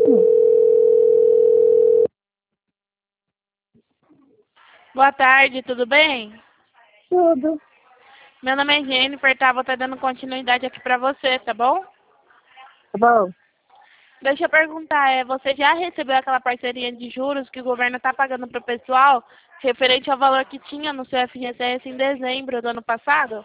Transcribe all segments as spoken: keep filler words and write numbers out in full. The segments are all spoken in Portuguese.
Sim. Boa tarde, tudo bem? Tudo. Meu nome é Jennifer, tá? Vou estar dando continuidade aqui pra você, tá bom? Tá bom. Deixa eu perguntar, é, você já recebeu aquela parceria de juros que o governo está pagando para o pessoal, referente ao valor que tinha no seu F G T S em dezembro do ano passado?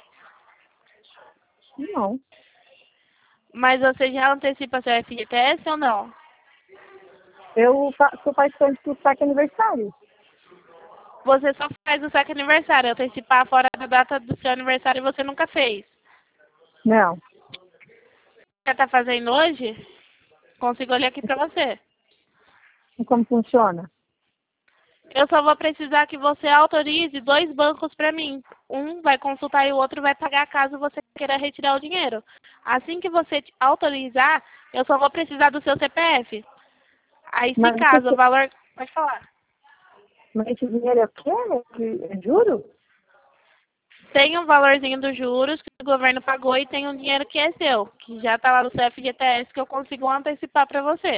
Não. Mas você já antecipa seu F G T S ou não? Eu fa- sou participante do saque aniversário. Você só faz o saque aniversário, antecipar fora da data do seu aniversário você nunca fez. Não. Você está fazendo hoje? Consigo olhar aqui para você. E como funciona? Eu só vou precisar que você autorize dois bancos para mim. Um vai consultar e o outro vai pagar caso você queira retirar o dinheiro. Assim que você te autorizar, eu só vou precisar do seu C P F. Aí, se Mas, o que caso o que- valor... Pode falar. mas esse dinheiro é o quê? É de- é juro? Tem um valorzinho dos juros que o governo pagou e tem um dinheiro que é seu, que já está lá no seu F G T S que eu consigo antecipar para você.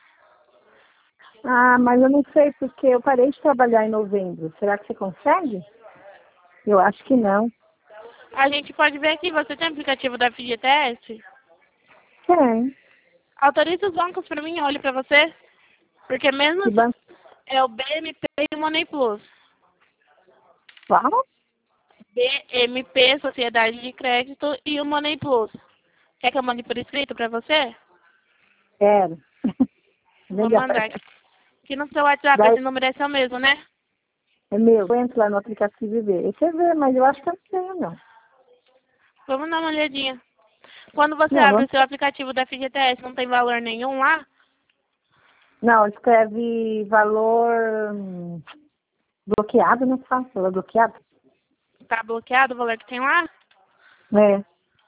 Ah, mas eu não sei porque eu parei de trabalhar em novembro. Será que você consegue? Eu acho que não. A gente pode ver aqui, você tem aplicativo da F G T S? Tem. Autorize os bancos para mim, olhe para você. Porque mesmo Que banco? é o B M P e o Money Plus. Qual? B M P, Sociedade de Crédito, e o Money Plus. Quer que eu mande por escrito para você? Quero. Vou Melhor. mandar. Aqui no seu WhatsApp, Daí, esse número é seu mesmo, né? é meu. Eu entro lá no aplicativo e ver. Você vê, mas eu acho que eu não tenho, não. Vamos dar uma olhadinha. Quando você Não, abre vamos... o seu aplicativo da F G T S, não tem valor nenhum lá? não, escreve valor hum, bloqueado, não faço. Valor bloqueado? Tá bloqueado o valor que tem lá? É.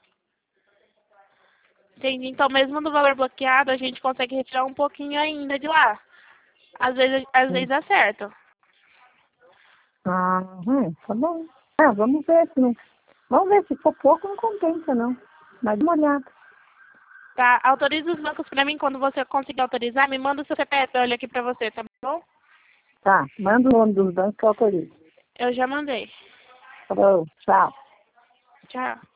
Entendi. Então, mesmo do valor bloqueado, a gente consegue retirar um pouquinho ainda de lá. Às vezes, às vezes acerta. Ah, hum, tá bom. Ah, vamos ver se não. Vamos ver, se for pouco não compensa, não. Mas dá uma olhada. Tá? Autoriza os bancos para mim. Quando você conseguir autorizar, me manda o seu C P F, eu olho aqui para você, tá bom? Tá, manda o nome dos bancos que eu autorizo. Eu já mandei. Tá bom, tchau. Tchau.